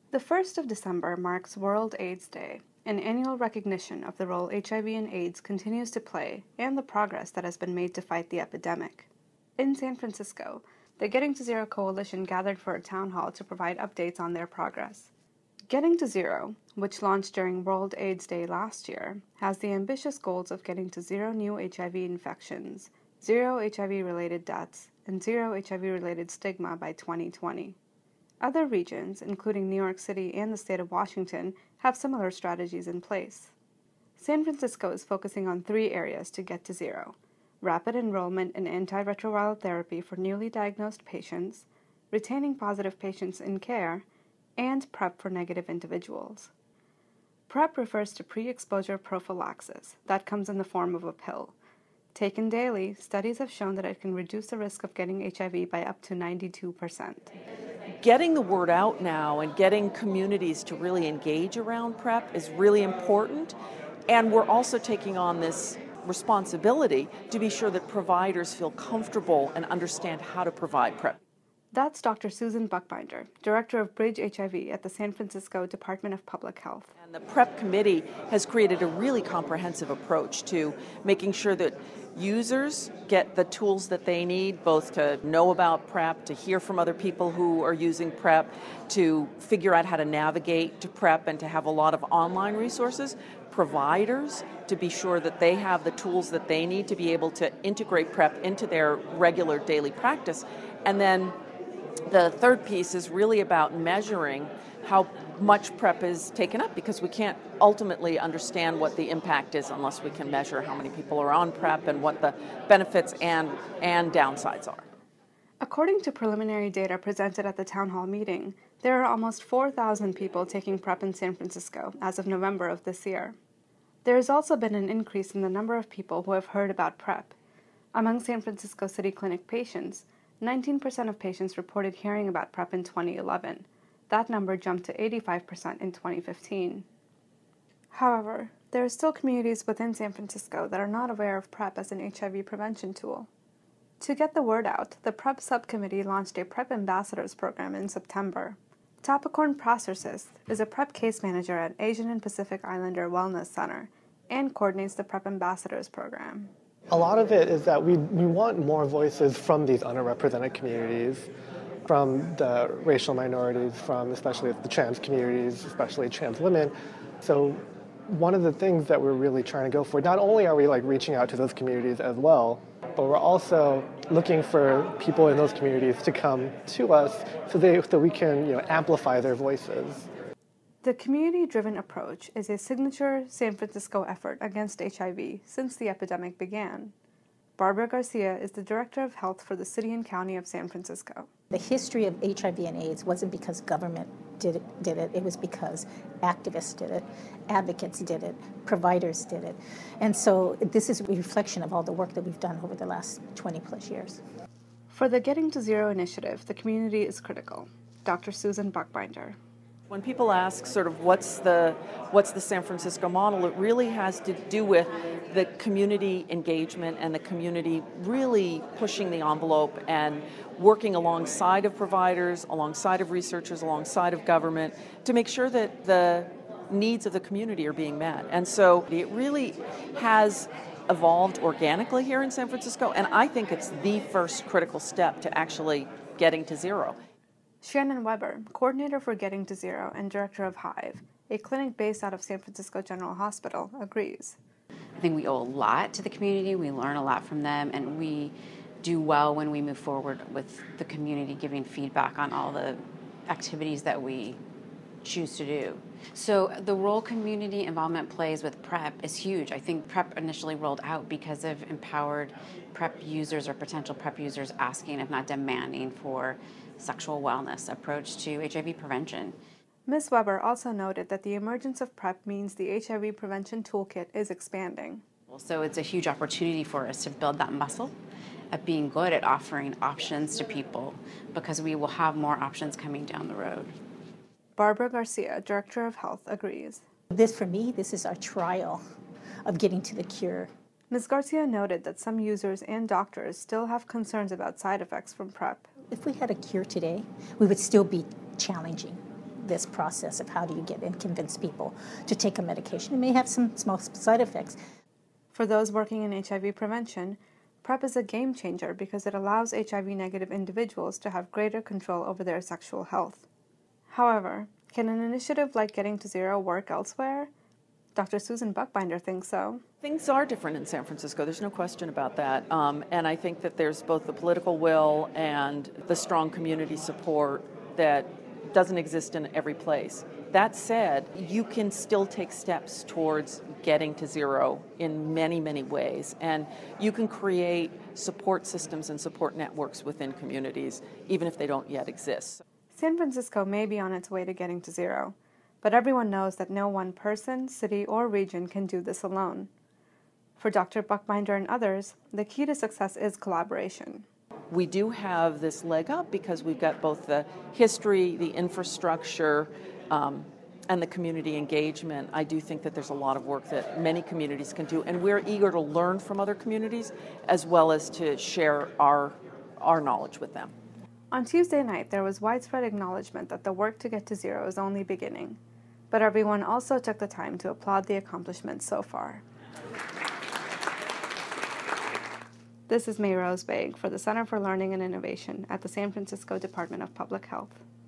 The 1st of December marks World AIDS Day, an annual recognition of the role HIV and AIDS continues to play and the progress that has been made to fight the epidemic. In San Francisco, the Getting to Zero Coalition gathered for a town hall to provide updates on their progress. Getting to Zero, which launched during World AIDS Day last year, has the ambitious goals of getting to zero new HIV infections, zero HIV-related deaths, and zero HIV-related stigma by 2020. Other regions, including New York City and the state of Washington, have similar strategies in place. San Francisco is focusing on 3 areas to get to zero: rapid enrollment in antiretroviral therapy for newly diagnosed patients, retaining positive patients in care, and PrEP for negative individuals. PrEP refers to pre-exposure prophylaxis that comes in the form of a pill. Taken daily, studies have shown that it can reduce the risk of getting HIV by up to 92%. Getting the word out now and getting communities to really engage around PrEP is really important. And we're also taking on this responsibility to be sure that providers feel comfortable and understand how to provide PrEP. That's Dr. Susan Buchbinder, Director of Bridge HIV at the San Francisco Department of Public Health. And the PrEP committee has created a really comprehensive approach to making sure that users get the tools that they need, both to know about PrEP, to hear from other people who are using PrEP, to figure out how to navigate to PrEP and to have a lot of online resources. Providers to be sure that they have the tools that they need to be able to integrate PrEP into their regular daily practice. And then the third piece is really about measuring how much PrEP is taken up, because we can't ultimately understand what the impact is unless we can measure how many people are on PrEP and what the benefits and downsides are. According to preliminary data presented at the town hall meeting, there are almost 4,000 people taking PrEP in San Francisco as of November of this year. There has also been an increase in the number of people who have heard about PrEP. Among San Francisco City Clinic patients, 19% of patients reported hearing about PrEP in 2011. That number jumped to 85% in 2015. However, there are still communities within San Francisco that are not aware of PrEP as an HIV prevention tool. To get the word out, the PrEP subcommittee launched a PrEP Ambassadors program in September. Tapakorn Prasersis is a PrEP case manager at Asian and Pacific Islander Wellness Center and coordinates the PrEP Ambassadors program. A lot of it is that we want more voices from these underrepresented communities, from the racial minorities, from especially the trans communities, especially trans women. So one of the things that we're really trying to go for, not only are we reaching out to those communities as well, but we're also looking for people in those communities to come to us so we can amplify their voices. The community-driven approach is a signature San Francisco effort against HIV since the epidemic began. Barbara Garcia is the Director of Health for the City and County of San Francisco. The history of HIV and AIDS wasn't because government did it. It was because activists did it, advocates did it, providers did it. And so this is a reflection of all the work that we've done over the last 20 plus years. For the Getting to Zero initiative, the community is critical. Dr. Susan Buchbinder. When people ask sort of what's the San Francisco model, it really has to do with the community engagement and the community really pushing the envelope and working alongside of providers, alongside of researchers, alongside of government to make sure that the needs of the community are being met. And so it really has evolved organically here in San Francisco, and I think it's the first critical step to actually getting to zero. Shannon Weber, coordinator for Getting to Zero and director of Hive, a clinic based out of San Francisco General Hospital, agrees. I think we owe a lot to the community, we learn a lot from them, and we do well when we move forward with the community giving feedback on all the activities that we choose to do. So the role community involvement plays with PrEP is huge. I think PrEP initially rolled out because of empowered PrEP users or potential PrEP users asking, if not demanding, for sexual wellness approach to HIV prevention. Ms. Weber also noted that the emergence of PrEP means the HIV prevention toolkit is expanding. So it's a huge opportunity for us to build that muscle of being good at offering options to people, because we will have more options coming down the road. Barbara Garcia, Director of Health, agrees. For me, this is our trial of getting to the cure. Ms. Garcia noted that some users and doctors still have concerns about side effects from PrEP. If we had a cure today, we would still be challenging this process of how do you get and convince people to take a medication. It may have some small side effects. For those working in HIV prevention, PrEP is a game changer because it allows HIV-negative individuals to have greater control over their sexual health. However, can an initiative like Getting to Zero work elsewhere? Dr. Susan Buchbinder thinks so. Things are different in San Francisco, there's no question about that. And I think that there's both the political will and the strong community support that doesn't exist in every place. That said, you can still take steps towards getting to zero in many, many ways. And you can create support systems and support networks within communities, even if they don't yet exist. San Francisco may be on its way to getting to zero, but everyone knows that no one person, city, or region can do this alone. For Dr. Buchbinder and others, the key to success is collaboration. We do have this leg up because we've got both the history, the infrastructure, and the community engagement. I do think that there's a lot of work that many communities can do, and we're eager to learn from other communities as well as to share our knowledge with them. On Tuesday night, there was widespread acknowledgement that the work to get to zero is only beginning, but everyone also took the time to applaud the accomplishments so far. This is May Rosebag for the Center for Learning and Innovation at the San Francisco Department of Public Health.